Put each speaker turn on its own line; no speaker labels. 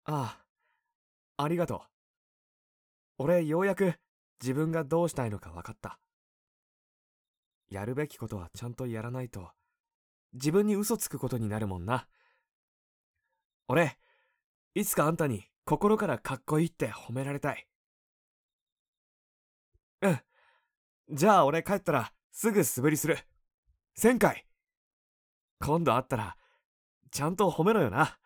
ああ、ありがとう。俺ようやく自分がどうしたいのか分かった。やるべきことはちゃんとやらないと自分に嘘つくことになるもんな。俺、いつかあんたに心からかっこいいって褒められたい。うん。じゃあ俺帰ったらすぐ素振りする。1000回。今度会ったらちゃんと褒めろよな。